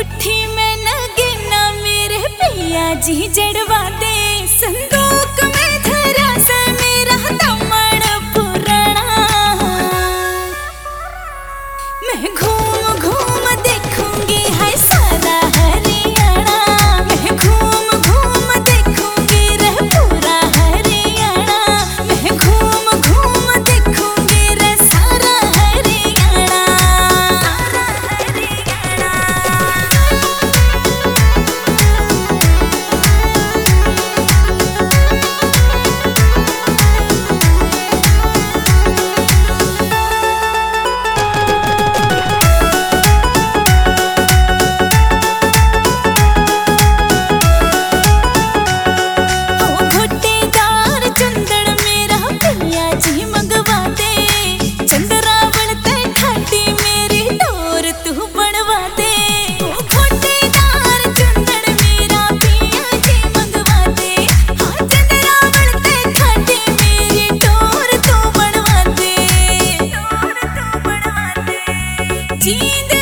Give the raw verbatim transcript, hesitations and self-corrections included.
मुट्ठी में नगीना मेरे पिया जी जड़वा दे। संदूक में धरा से मेरा दमड़ पुराना। मैं घूम घूम देखूंगी हाय सारा हरियाणा। मैं घूम घूम देखूंगी रे पूरा हरियाणा। मैं घूम घूम देखूंगी रे सारा हरियाणा। जींद